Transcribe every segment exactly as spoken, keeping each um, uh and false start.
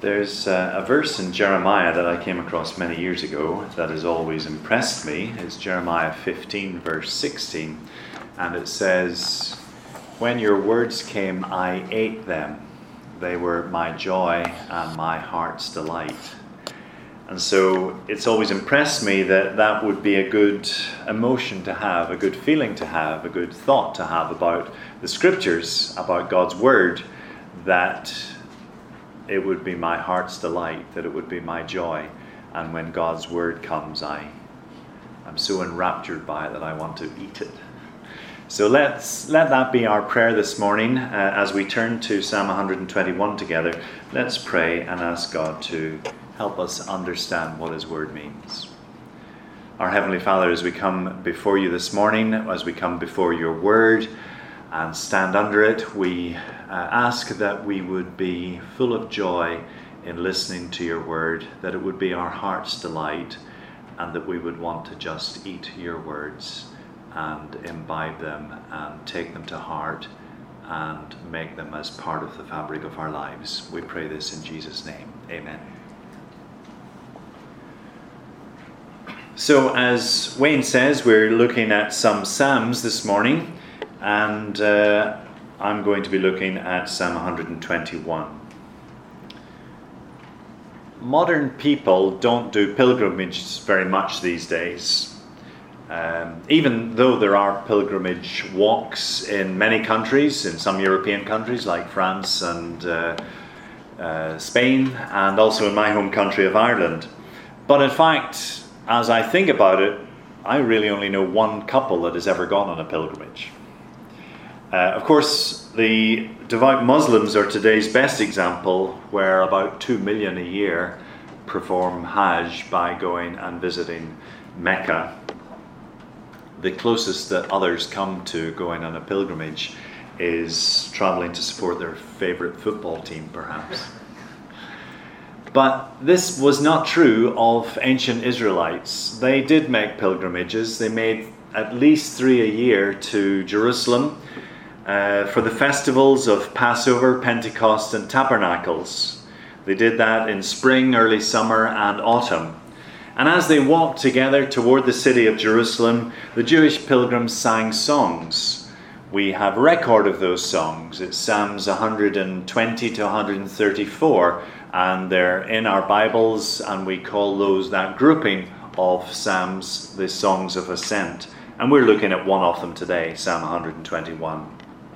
There's uh, a verse in Jeremiah that I came across many years ago that has always impressed me. It's Jeremiah fifteen, verse sixteen, and it says, "When your words came, I ate them. They were my joy and my heart's delight." And so it's always impressed me that that would be a good emotion to have, a good feeling to have, a good thought to have about the Scriptures, about God's Word, that it would be my heart's delight, that it would be my joy. And when God's Word comes, I, I'm so enraptured by it that I want to eat it. So let's let that be our prayer this morning uh, as we turn to Psalm one twenty-one together. Let's pray and ask God to help us understand what His Word means. Our Heavenly Father, as we come before you this morning, as we come before your Word and stand under it, we uh, ask that we would be full of joy in listening to your Word, that it would be our heart's delight, and that we would want to just eat your words and imbibe them and take them to heart and make them as part of the fabric of our lives. We pray this in Jesus' name. Amen. So, as Wayne says, we're looking at some Psalms this morning, and uh, I'm going to be looking at Psalm one twenty-one. Modern people don't do pilgrimages very much these days. Um, even though there are pilgrimage walks in many countries, in some European countries like France and uh, uh, Spain, and also in my home country of Ireland. But in fact, as I think about it, I really only know one couple that has ever gone on a pilgrimage. Uh, of course, the devout Muslims are today's best example, where about two million a year perform Hajj by going and visiting Mecca. The closest that others come to going on a pilgrimage is traveling to support their favorite football team, perhaps. But this was not true of ancient Israelites. They did make pilgrimages. They made at least three a year to Jerusalem uh, for the festivals of Passover, Pentecost, and Tabernacles. They did that in spring, early summer, and autumn. And as they walked together toward the city of Jerusalem, the Jewish pilgrims sang songs. We have record of those songs. It's Psalms one twenty to one thirty-four, and they're in our Bibles, and we call those, that grouping of Psalms, the Songs of Ascent. And we're looking at one of them today, Psalm one twenty-one.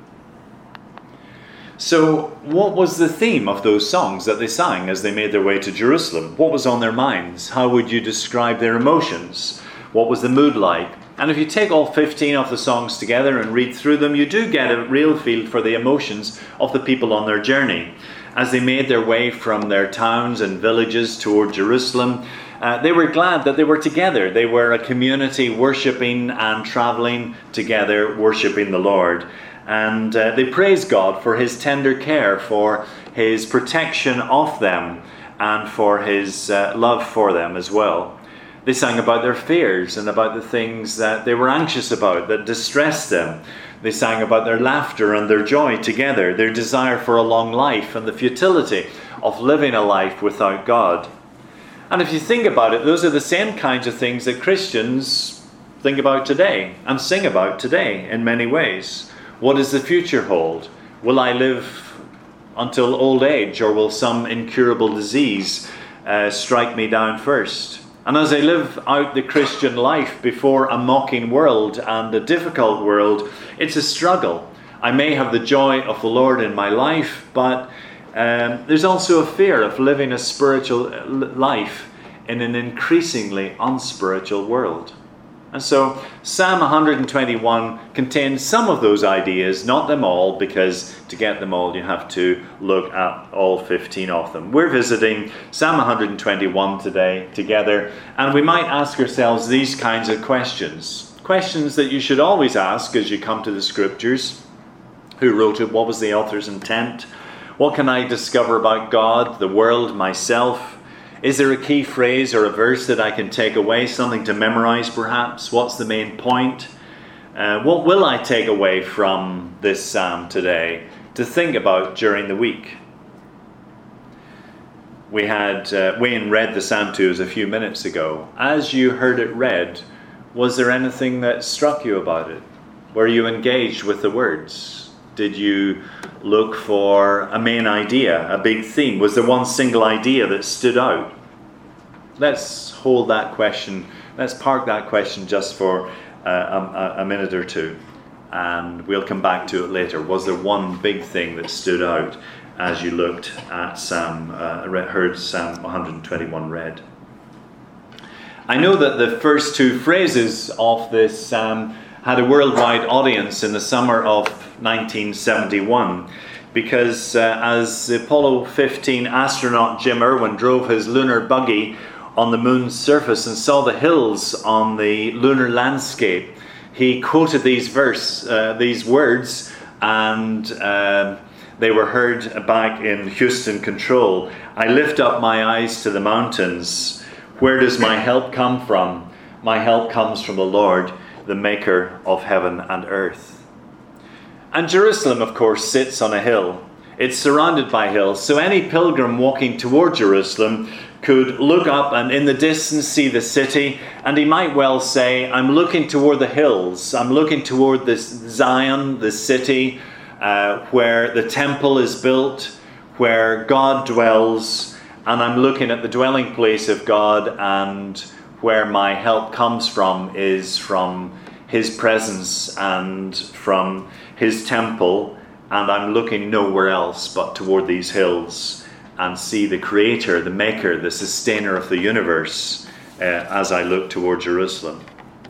So, what was the theme of those songs that they sang as they made their way to Jerusalem? What was on their minds? How would you describe their emotions? What was the mood like? And if you take all fifteen of the songs together and read through them, you do get a real feel for the emotions of the people on their journey. As they made their way from their towns and villages toward Jerusalem, uh, they were glad that they were together. They were a community worshipping and traveling together, worshipping the Lord. And uh, they praised God for His tender care, for His protection of them, and for His uh, love for them as well. They sang about their fears and about the things that they were anxious about, that distressed them. They sang about their laughter and their joy together, their desire for a long life and the futility of living a life without God. And if you think about it, those are the same kinds of things that Christians think about today and sing about today in many ways. What does the future hold? Will I live until old age, or will some incurable disease uh, strike me down first? And as I live out the Christian life before a mocking world and a difficult world, it's a struggle. I may have the joy of the Lord in my life, but um, there's also a fear of living a spiritual life in an increasingly unspiritual world. And so Psalm one twenty-one contains some of those ideas, not them all, because to get them all you have to look at all fifteen of them. We're visiting Psalm one twenty-one today together, and we might ask ourselves these kinds of questions. Questions that you should always ask as you come to the Scriptures. Who wrote it? What was the author's intent? What can I discover about God, the world, myself? Is there a key phrase or a verse that I can take away, something to memorize perhaps? What's the main point? Uh, what will I take away from this psalm today to think about during the week? We had, uh, Wayne read the psalm to us a few minutes ago. As you heard it read, was there anything that struck you about it? Were you engaged with the words? Did you look for a main idea, a big theme? Was there one single idea that stood out? Let's hold that question, let's park that question just for uh, a, a minute or two, and we'll come back to it later. Was there one big thing that stood out as you looked at Psalm, uh, heard Psalm one twenty-one read? I know that the first two phrases of this psalm had a worldwide audience in the summer of nineteen seventy-one, because uh, as the Apollo fifteen astronaut Jim Irwin drove his lunar buggy on the moon's surface and saw the hills on the lunar landscape, he quoted these verse, uh, these words, and uh, they were heard back in Houston Control. I lift up my eyes to the mountains. Where does my help come from? My help comes from the Lord, the maker of heaven and earth. And Jerusalem, of course, sits on a hill. It's surrounded by hills, so any pilgrim walking toward Jerusalem could look up and in the distance see the city, and he might well say, I'm looking toward the hills, I'm looking toward this Zion, the city, uh, where the temple is built, where God dwells, and I'm looking at the dwelling place of God, and where my help comes from is from his presence and from his temple, and I'm looking nowhere else but toward these hills and see the creator, the maker, the sustainer of the universe uh, as I look toward Jerusalem.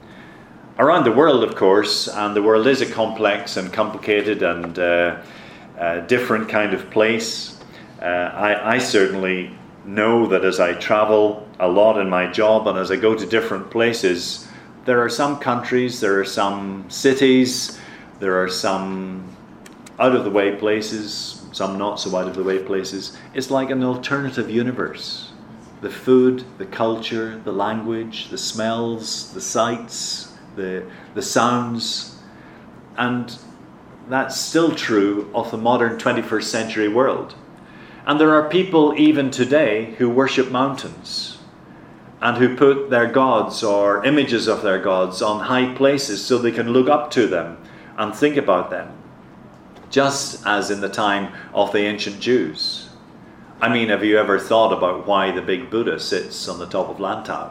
Around the world, of course, and the world is a complex and complicated and uh, uh, different kind of place. Uh, I, I certainly know that as I travel a lot in my job and as I go to different places, there are some countries, there are some cities, there are some out-of-the-way places, some not so out-of-the-way places. It's like an alternative universe. The food, the culture, the language, the smells, the sights, the, the sounds. And that's still true of the modern twenty-first century world. And there are people even today who worship mountains and who put their gods or images of their gods on high places so they can look up to them and think about them, just as in the time of the ancient Jews. I mean, have you ever thought about why the big Buddha sits on the top of Lantau?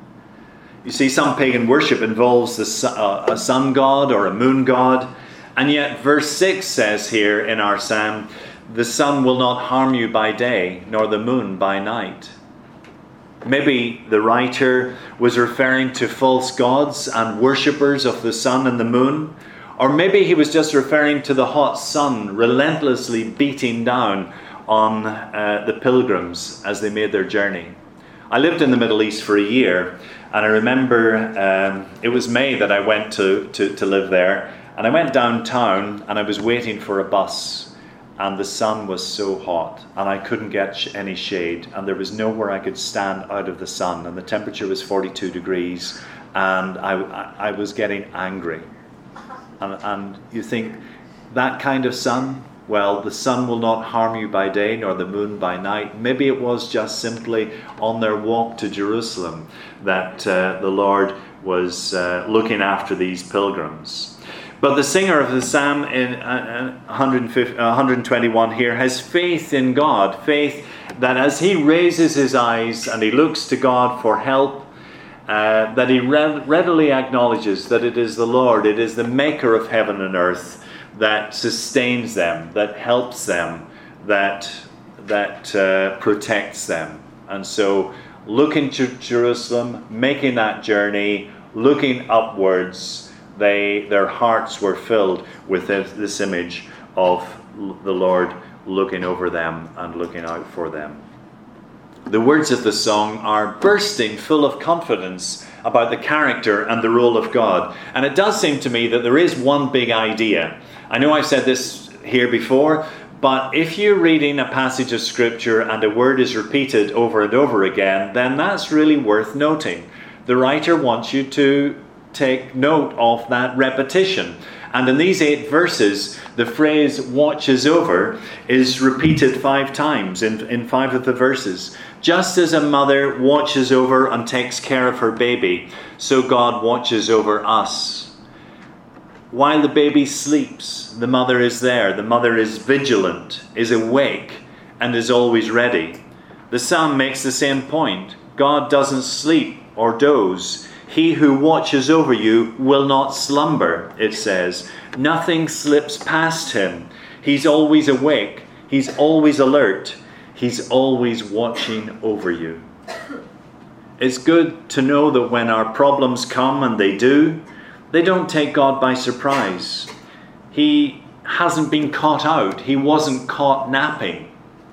You see, some pagan worship involves the, uh, a sun god or a moon god, and yet verse six says here in our psalm, the sun will not harm you by day, nor the moon by night. Maybe the writer was referring to false gods and worshippers of the sun and the moon, or maybe he was just referring to the hot sun relentlessly beating down on uh, the pilgrims as they made their journey. I lived in the Middle East for a year, and I remember um, it was May that I went to, to, to live there, and I went downtown and I was waiting for a bus, and the sun was so hot and I couldn't get sh- any shade, and there was nowhere I could stand out of the sun, and the temperature was forty-two degrees, and I, I, I was getting angry. And, and you think, that kind of sun? Well, the sun will not harm you by day, nor the moon by night. Maybe it was just simply on their walk to Jerusalem that uh, the Lord was uh, looking after these pilgrims. But the singer of the psalm in uh, one twenty-one here has faith in God, faith that as he raises his eyes and he looks to God for help, Uh, that he re- readily acknowledges that it is the Lord, it is the maker of heaven and earth that sustains them, that helps them, that that uh, protects them. And so looking to Jerusalem, making that journey, looking upwards, they their hearts were filled with this, this image of the Lord looking over them and looking out for them. The words of the song are bursting full of confidence about the character and the role of God. And it does seem to me that there is one big idea. I know I've said this here before, but if you're reading a passage of scripture and a word is repeated over and over again, then that's really worth noting. The writer wants you to take note of that repetition. And in these eight verses, the phrase watches over is repeated five times in, in five of the verses. Just as a mother watches over and takes care of her baby, so God watches over us. While the baby sleeps, the mother is there. The mother is vigilant, is awake, and is always ready. The psalm makes the same point. God doesn't sleep or doze. He who watches over you will not slumber, it says. Nothing slips past him. He's always awake. He's always alert. He's always watching over you. It's good to know that when our problems come, and they do, they don't take God by surprise. He hasn't been caught out. He wasn't caught napping.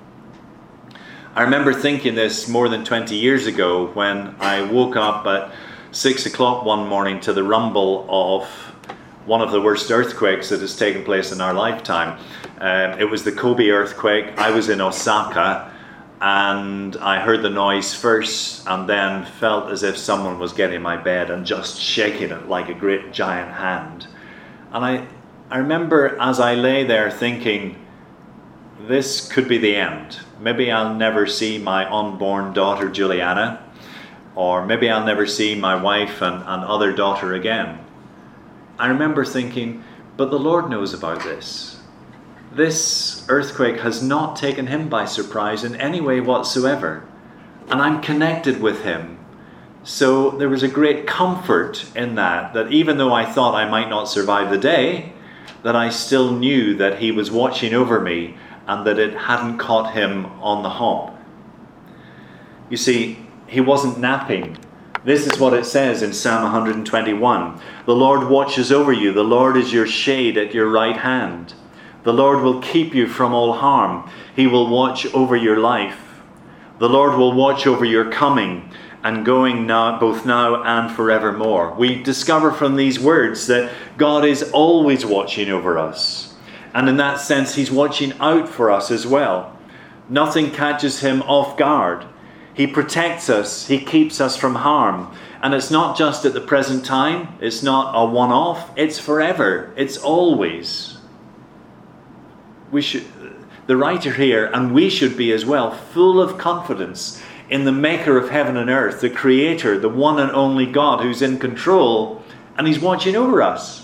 I remember thinking this more than twenty years ago when I woke up at six o'clock one morning to the rumble of one of the worst earthquakes that has taken place in our lifetime. Um, it was the Kobe earthquake. I was in Osaka and I heard the noise first and then felt as if someone was getting my bed and just shaking it like a great giant hand. And I, I remember as I lay there thinking, this could be the end. Maybe I'll never see my unborn daughter Juliana, or maybe I'll never see my wife and, and other daughter again. I remember thinking, but the Lord knows about this. This earthquake has not taken him by surprise in any way whatsoever. And I'm connected with him. So there was a great comfort in that, that even though I thought I might not survive the day, that I still knew that he was watching over me and that it hadn't caught him on the hop. You see, he wasn't napping. This is what it says in Psalm one hundred twenty-one. The Lord watches over you. The Lord is your shade at your right hand. The Lord will keep you from all harm. He will watch over your life. The Lord will watch over your coming and going now, both now and forevermore. We discover from these words that God is always watching over us. And in that sense, he's watching out for us as well. Nothing catches him off guard. He protects us. He keeps us from harm. And it's not just at the present time. It's not a one-off. It's forever. It's always. We should, the writer here, and we should be as well, full of confidence in the maker of heaven and earth, the creator, the one and only God who's in control, and he's watching over us.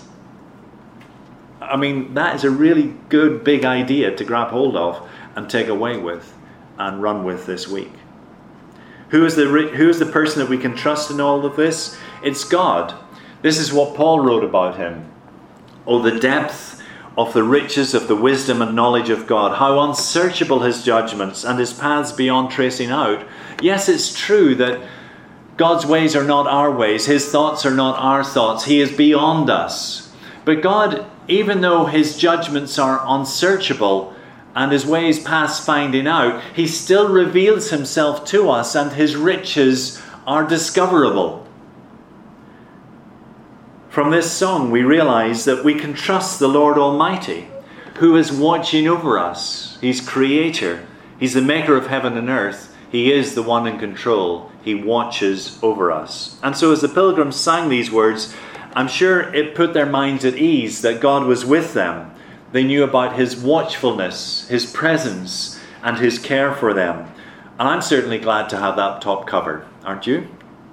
I mean, that is a really good big idea to grab hold of and take away with and run with this week. Who is the who is the person that we can trust in all of this? It's God. This is what Paul wrote about him. Oh, the depth of the riches of the wisdom and knowledge of God. How unsearchable his judgments and his paths beyond tracing out. Yes, it's true that God's ways are not our ways. His thoughts are not our thoughts. He is beyond us. But God, even though his judgments are unsearchable and his ways past finding out, he still reveals himself to us and his riches are discoverable. From this song, we realize that we can trust the Lord Almighty, who is watching over us. He's creator. He's the maker of heaven and earth. He is the one in control. He watches over us. And so as the pilgrims sang these words, I'm sure it put their minds at ease that God was with them. They knew about his watchfulness, his presence, and his care for them. And I'm certainly glad to have that top covered, aren't you?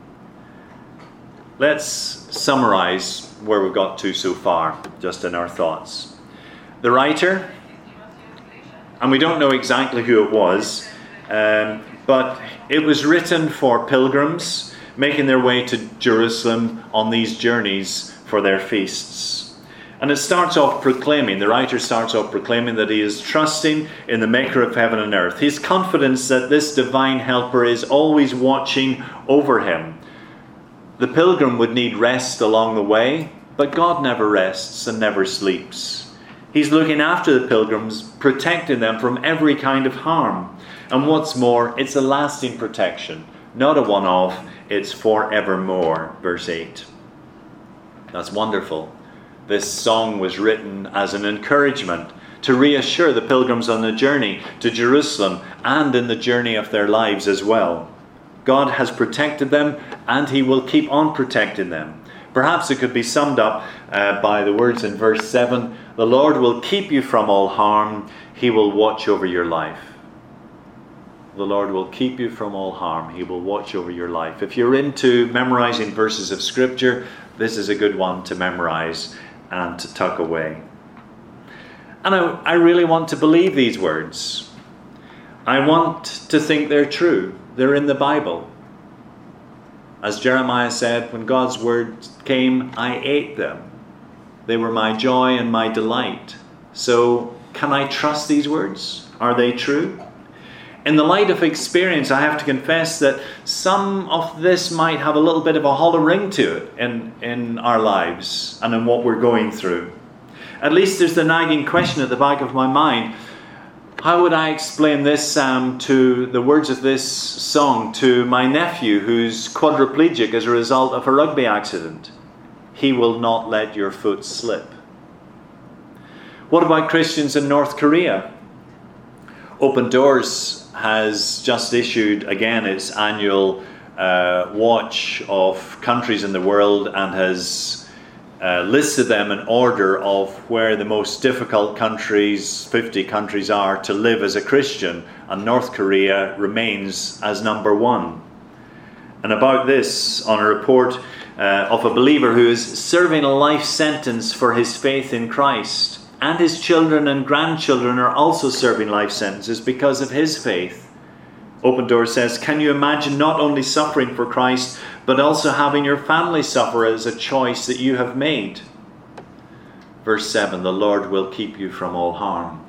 Let's summarize where we've got to so far, just in our thoughts. The writer, and we don't know exactly who it was, um, but it was written for pilgrims making their way to Jerusalem on these journeys for their feasts. And it starts off proclaiming, the writer starts off proclaiming that he is trusting in the maker of heaven and earth. His confidence that this divine helper is always watching over him. The pilgrim would need rest along the way, but God never rests and never sleeps. He's looking after the pilgrims, protecting them from every kind of harm. And what's more, it's a lasting protection, not a one-off. It's forevermore, verse eight. That's wonderful. This song was written as an encouragement to reassure the pilgrims on the journey to Jerusalem and in the journey of their lives as well. God has protected them and he will keep on protecting them. Perhaps it could be summed up uh, by the words in verse seven, the Lord will keep you from all harm. He will watch over your life. The Lord will keep you from all harm. He will watch over your life. If you're into memorizing verses of Scripture, this is a good one to memorize and to tuck away. And I, I really want to believe these words. I want to think they're true. They're in the Bible. As Jeremiah said, when God's words came, I ate them. They were my joy and my delight. So, can I trust these words? Are they true? In the light of experience, I have to confess that some of this might have a little bit of a hollow ring to it in, in our lives and in what we're going through. At least there's the nagging question at the back of my mind. How would I explain this psalm to the words of this song to my nephew who's quadriplegic as a result of a rugby accident? He will not let your foot slip. What about Christians in North Korea? Open Doors has just issued again its annual uh, watch of countries in the world and has uh, listed them in order of where the most difficult countries, fifty countries, are to live as a Christian, and North Korea remains as number one. And about this, on a report uh, of a believer who is serving a life sentence for his faith in Christ, and his children and grandchildren are also serving life sentences because of his faith. Open Doors says, can you imagine not only suffering for Christ, but also having your family suffer as a choice that you have made? Verse seven, the Lord will keep you from all harm.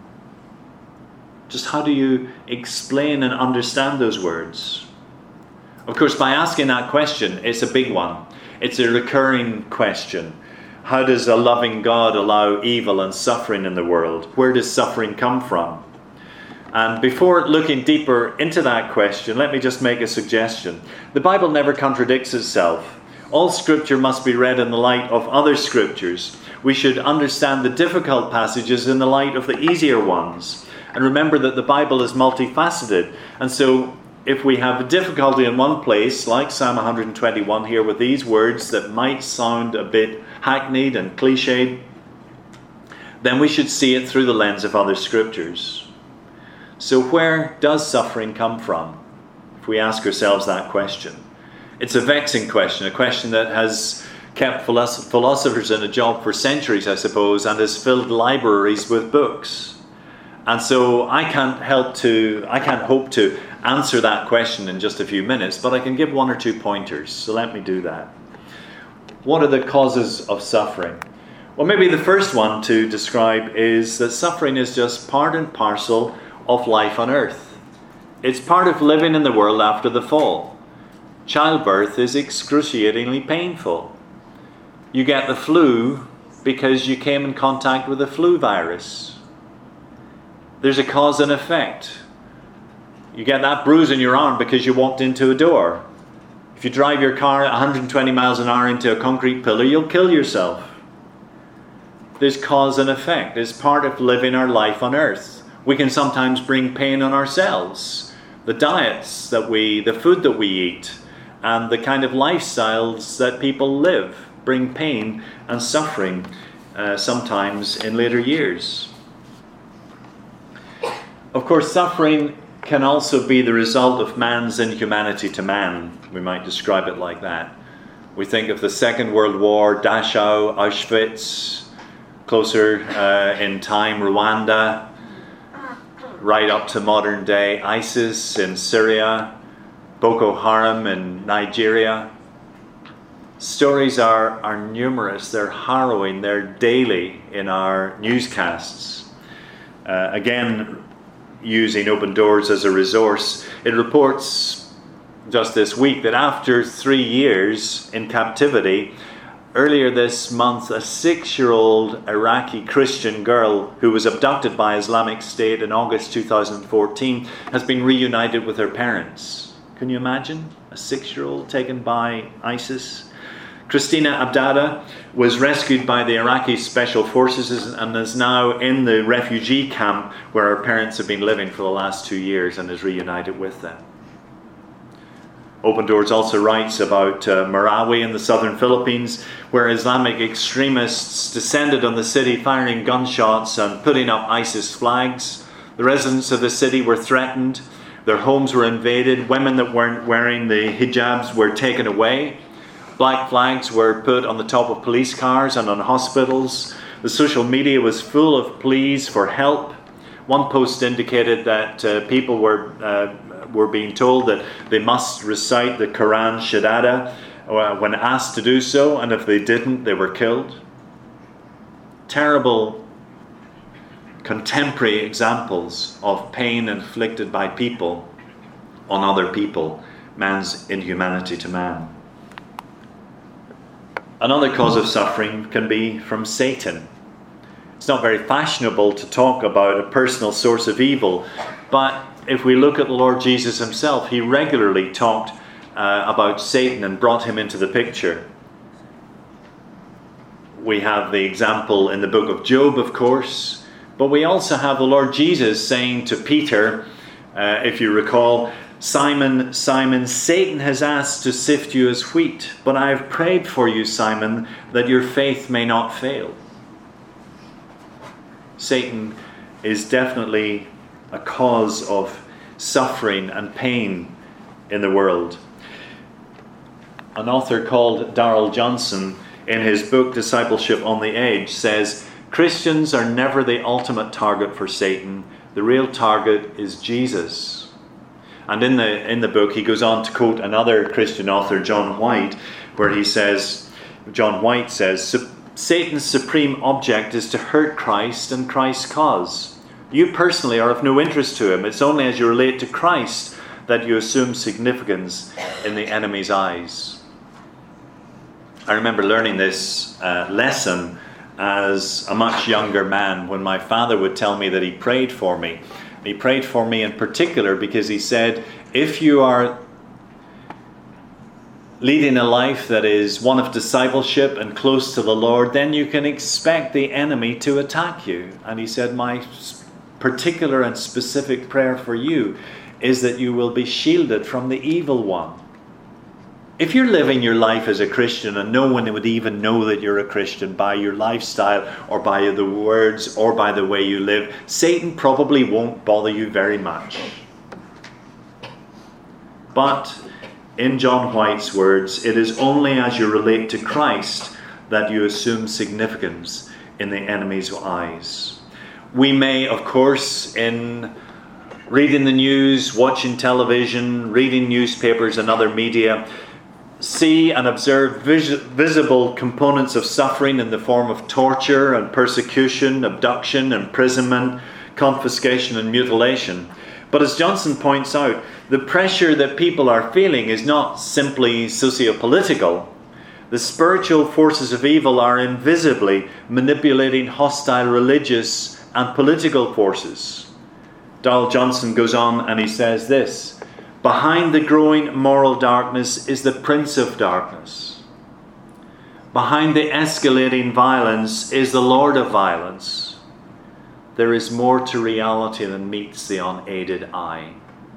Just how do you explain and understand those words? Of course, by asking that question, it's a big one. It's a recurring question. How does a loving God allow evil and suffering in the world? Where does suffering come from? And before looking deeper into that question, let me just make a suggestion. The Bible never contradicts itself. All Scripture must be read in the light of other Scriptures. We should understand the difficult passages in the light of the easier ones. And remember that the Bible is multifaceted. And so if we have a difficulty in one place, like Psalm one hundred twenty-one here with these words that might sound a bit hackneyed and cliched, then we should see it through the lens of other Scriptures. So where does suffering come from? If we ask ourselves that question. It's a vexing question, a question that has kept philosophers in a job for centuries, I suppose, and has filled libraries with books. And so I can't help to, I can't hope to answer that question in just a few minutes, but I can give one or two pointers. So let me do that. What are the causes of suffering? Well, maybe the first one to describe is that suffering is just part and parcel of life on earth. It's part of living in the world after the fall. Childbirth is excruciatingly painful. You get the flu because you came in contact with a flu virus. There's a cause and effect. You get that bruise in your arm because you walked into a door. If you drive your car at one hundred twenty miles an hour into a concrete pillar, you'll kill yourself. There's cause and effect. It's part of living our life on earth. We can sometimes bring pain on ourselves. The diets that we, the food that we eat, and the kind of lifestyles that people live bring pain and suffering uh, sometimes in later years. Of course, suffering can also be the result of man's inhumanity to man. We might describe it like that. We think of the Second World War, Dachau, Auschwitz, closer uh, in time, Rwanda, right up to modern day ISIS in Syria, Boko Haram in Nigeria. Stories are, are numerous, they're harrowing, they're daily in our newscasts. Uh, again, using Open Doors as a resource, it reports just this week that after three years in captivity, earlier this month, a six-year-old Iraqi Christian girl who was abducted by Islamic State in August two thousand fourteen has been reunited with her parents. Can you imagine? A six-year-old taken by ISIS. Christina Abdada was rescued by the Iraqi Special Forces and is now in the refugee camp where her parents have been living for the last two years and is reunited with them. Open Doors also writes about uh, Marawi in the southern Philippines, where Islamic extremists descended on the city firing gunshots and putting up ISIS flags. The residents of the city were threatened. Their homes were invaded. Women that weren't wearing the hijabs were taken away. Black flags were put on the top of police cars and on hospitals. The social media was full of pleas for help. One post indicated that uh, people were uh, were being told that they must recite the Quran Shahada uh, when asked to do so, and if they didn't, they were killed. Terrible contemporary examples of pain inflicted by people on other people, man's inhumanity to man. Another cause of suffering can be from Satan. It's not very fashionable to talk about a personal source of evil, but if we look at the Lord Jesus himself, he regularly talked uh, about Satan and brought him into the picture. We have the example in the book of Job, of course, but we also have the Lord Jesus saying to Peter, uh, if you recall, Simon, Simon, Satan has asked to sift you as wheat, but I have prayed for you, Simon, that your faith may not fail. Satan is definitely a cause of suffering and pain in the world. An author called Darrell Johnson, in his book Discipleship on the Edge, says, Christians are never the ultimate target for Satan. The real target is Jesus. And in the in the book, he goes on to quote another Christian author, John White, where he says, John White says, Satan's supreme object is to hurt Christ and Christ's cause. You personally are of no interest to him. It's only as you relate to Christ that you assume significance in the enemy's eyes. I remember learning this uh, lesson as a much younger man when my father would tell me that he prayed for me. He prayed for me in particular because he said, if you are leading a life that is one of discipleship and close to the Lord, then you can expect the enemy to attack you. And he said, my particular and specific prayer for you is that you will be shielded from the evil one. If you're living your life as a Christian and no one would even know that you're a Christian by your lifestyle or by the words or by the way you live, Satan probably won't bother you very much. But in John White's words, it is only as you relate to Christ that you assume significance in the enemy's eyes. We may, of course, in reading the news, watching television, reading newspapers and other media, see and observe vis- visible components of suffering in the form of torture and persecution, abduction, imprisonment, confiscation and mutilation. But as Johnson points out, the pressure that people are feeling is not simply socio-political. The spiritual forces of evil are invisibly manipulating hostile religious and political forces. Darrell Johnson goes on and he says this, behind the growing moral darkness is the Prince of Darkness. Behind the escalating violence is the Lord of Violence. There is more to reality than meets the unaided eye.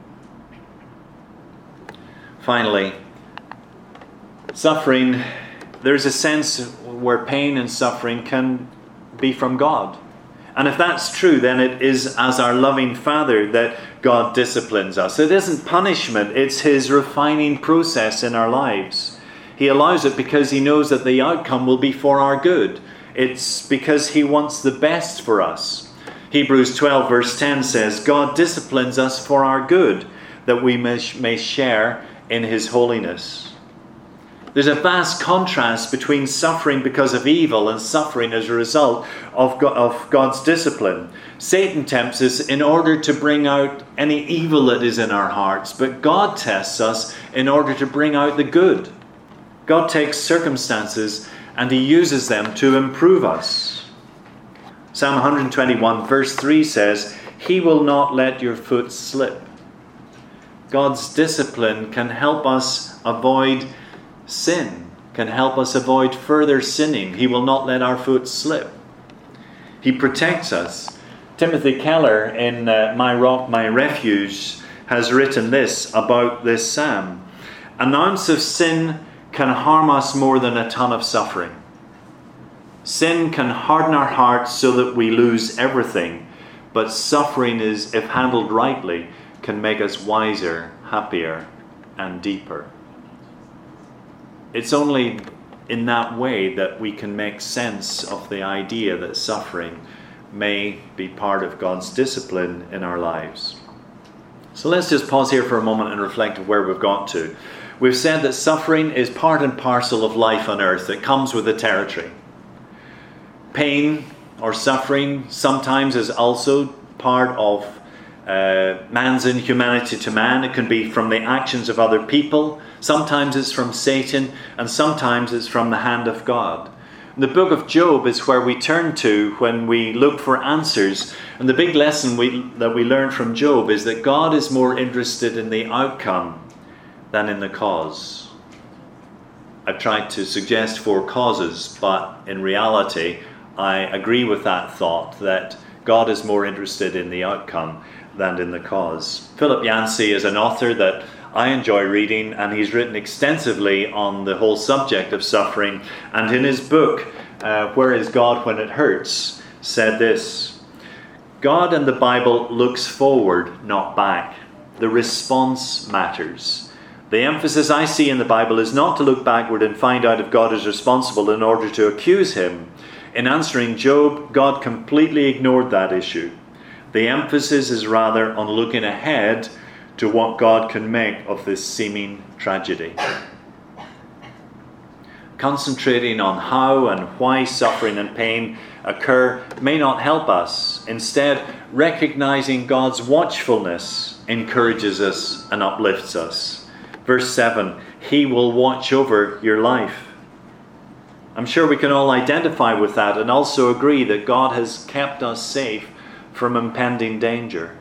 Finally, suffering, there's a sense where pain and suffering can be from God. And if that's true, then it is as our loving Father that God disciplines us. It isn't punishment, it's his refining process in our lives. He allows it because he knows that the outcome will be for our good. It's because he wants the best for us. Hebrews twelve verse ten says, God disciplines us for our good, that we may, may share in his holiness. There's a vast contrast between suffering because of evil and suffering as a result of, God, of God's discipline. Satan tempts us in order to bring out any evil that is in our hearts, but God tests us in order to bring out the good. God takes circumstances and he uses them to improve us. Psalm one twenty-one verse three says, he will not let your foot slip. God's discipline can help us avoid sin, can help us avoid further sinning. He will not let our foot slip. He protects us. Timothy Keller in uh, My Rock, My Refuge has written this about this psalm. An ounce of sin can harm us more than a ton of suffering. Sin can harden our hearts so that we lose everything, but suffering is, if handled rightly, can make us wiser, happier, and deeper. It's only in that way that we can make sense of the idea that suffering may be part of God's discipline in our lives. So let's just pause here for a moment and reflect on where we've got to. We've said that suffering is part and parcel of life on earth. It comes with the territory. Pain or suffering sometimes is also part of uh, man's inhumanity to man. It can be from the actions of other people. Sometimes it's from Satan, and sometimes it's from the hand of God. The book of Job is where we turn to when we look for answers. And the big lesson we, that we learn from Job is that God is more interested in the outcome than in the cause. I've tried to suggest four causes, but in reality, I agree with that thought that God is more interested in the outcome than in the cause. Philip Yancey is an author that I enjoy reading, and he's written extensively on the whole subject of suffering. And in his book, uh, Where is God When It Hurts?, said this: God and the Bible looks forward, not back. The response matters. The emphasis I see in the Bible is not to look backward and find out if God is responsible in order to accuse him. In answering Job, God completely ignored that issue. The emphasis is rather on looking ahead to what God can make of this seeming tragedy. Concentrating on how and why suffering and pain occur may not help us. Instead, recognizing God's watchfulness encourages us and uplifts us. Verse seven, He will watch over your life. I'm sure we can all identify with that and also agree that God has kept us safe from impending danger.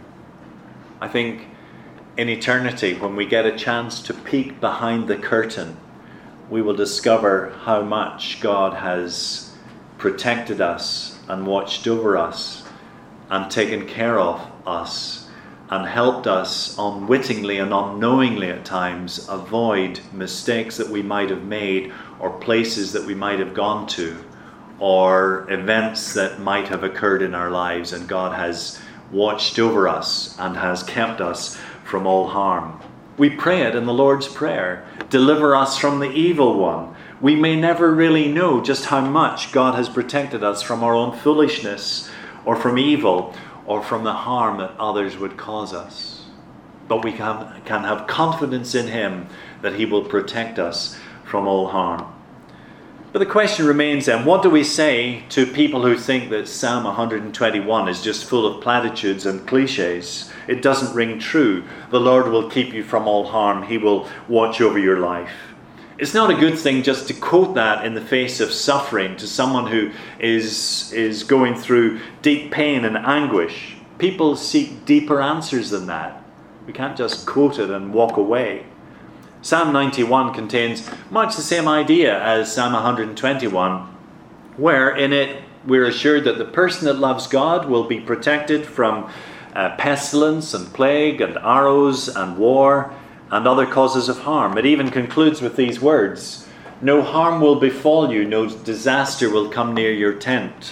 I think in eternity, when we get a chance to peek behind the curtain, we will discover how much God has protected us and watched over us and taken care of us and helped us unwittingly and unknowingly at times avoid mistakes that we might have made, or places that we might have gone to, or events that might have occurred in our lives, and God has watched over us and has kept us from all harm. We pray it in the Lord's Prayer: deliver us from the evil one. We may never really know just how much God has protected us from our own foolishness, or from evil, or from the harm that others would cause us. But we can, can have confidence in Him that He will protect us from all harm. But the question remains then, what do we say to people who think that Psalm one hundred twenty-one is just full of platitudes and cliches? It doesn't ring true. The Lord will keep you from all harm. He will watch over your life. It's not a good thing just to quote that in the face of suffering to someone who is, is going through deep pain and anguish. People seek deeper answers than that. We can't just quote it and walk away. Psalm ninety-one contains much the same idea as Psalm one hundred twenty-one, where in it we're assured that the person that loves God will be protected from uh, pestilence and plague and arrows and war and other causes of harm. It even concludes with these words: no harm will befall you, no disaster will come near your tent.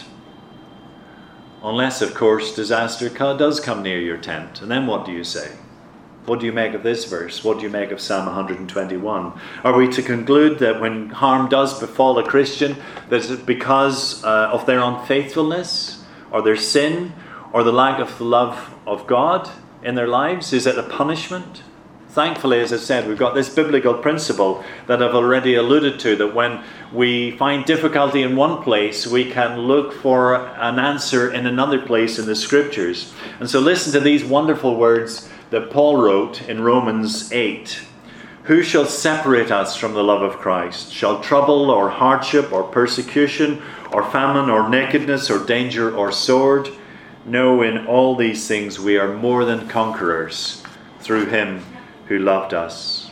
Unless, of course, disaster does come near your tent. And then what do you say? What do you make of this verse? What do you make of Psalm one hundred twenty-one? Are we to conclude that when harm does befall a Christian, that it's because uh, of their unfaithfulness, or their sin, or the lack of the love of God in their lives? Is it a punishment? Thankfully, as I said, we've got this biblical principle that I've already alluded to, that when we find difficulty in one place, we can look for an answer in another place in the Scriptures. And so listen to these wonderful words that Paul wrote in Romans eight. Who shall separate us from the love of Christ? Shall trouble or hardship or persecution or famine or nakedness or danger or sword? No, in all these things we are more than conquerors through Him who loved us.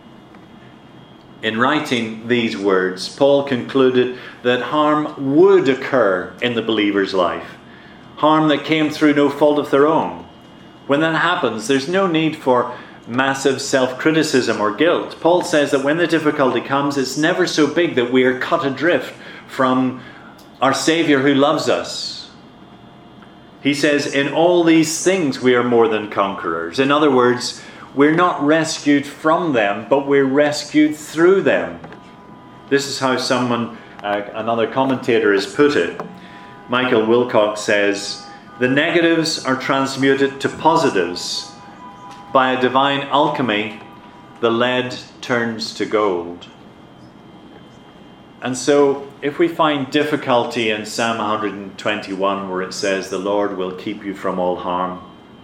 In writing these words, Paul concluded that harm would occur in the believer's life. Harm that came through no fault of their own. When that happens, there's no need for massive self-criticism or guilt. Paul says that when the difficulty comes, it's never so big that we are cut adrift from our Savior who loves us. He says, in all these things we are more than conquerors. In other words, we're not rescued from them, but we're rescued through them. This is how someone, uh, another commentator has put it. Michael Wilcox says, the negatives are transmuted to positives. By a divine alchemy, the lead turns to gold. And so, if we find difficulty in Psalm one hundred twenty-one, where it says, the Lord will keep you from all harm,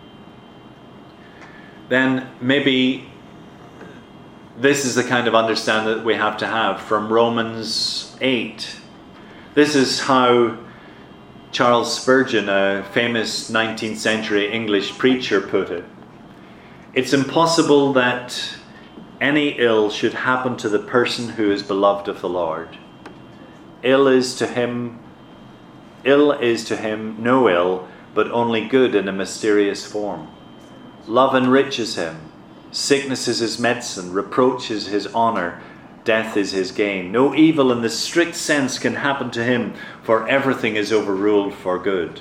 then maybe this is the kind of understanding that we have to have from Romans eight. This is how Charles Spurgeon, a famous nineteenth century English preacher, put it. It's impossible that any ill should happen to the person who is beloved of the Lord. Ill is to him, ill is to him no ill, but only good in a mysterious form. Love enriches him. Sickness is his medicine. Reproach is his honor. Death is his gain. No evil in the strict sense can happen to him, for everything is overruled for good.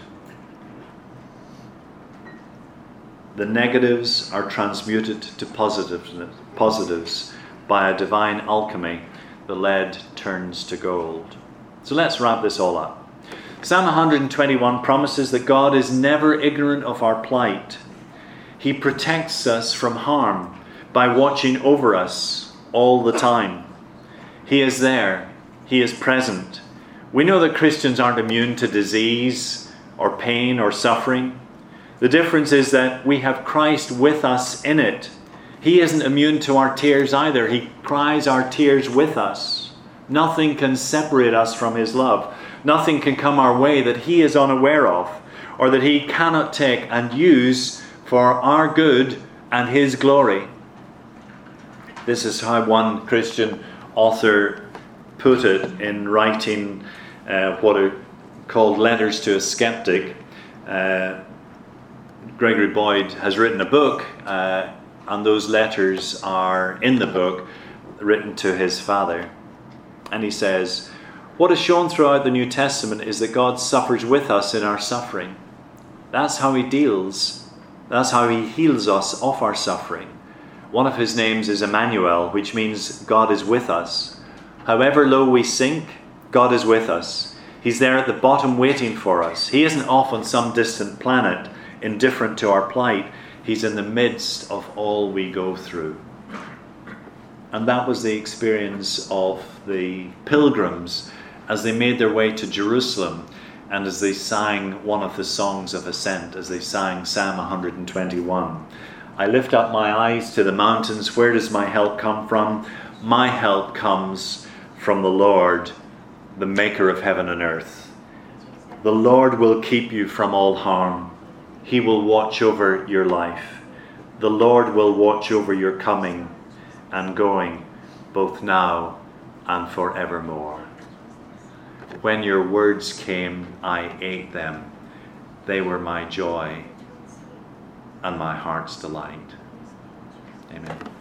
The negatives are transmuted to positives. By a divine alchemy, the lead turns to gold. So let's wrap this all up. Psalm one hundred twenty-one promises that God is never ignorant of our plight. He protects us from harm by watching over us all the time. He is there. He is present. We know that Christians aren't immune to disease or pain or suffering. The difference is that we have Christ with us in it. He isn't immune to our tears either. He cries our tears with us. Nothing can separate us from his love. Nothing can come our way that he is unaware of, or that he cannot take and use for our good and his glory. This is how one Christian author put it in writing uh, what are called Letters to a Skeptic. Uh, Gregory Boyd has written a book, uh, and those letters are in the book, written to his father. And he says, what is shown throughout the New Testament is that God suffers with us in our suffering. That's how he deals. That's how he heals us of our suffering. One of his names is Emmanuel, which means God is with us. However low we sink, God is with us. He's there at the bottom waiting for us. He isn't off on some distant planet, indifferent to our plight. He's in the midst of all we go through. And that was the experience of the pilgrims as they made their way to Jerusalem and as they sang one of the songs of ascent, as they sang Psalm one hundred twenty-one. I lift up my eyes to the mountains. Where does my help come from? My help comes from the Lord, the maker of heaven and earth. The Lord will keep you from all harm. He will watch over your life. The Lord will watch over your coming and going, both now and forevermore. When your words came, I ate them. They were my joy and my heart's delight. Amen.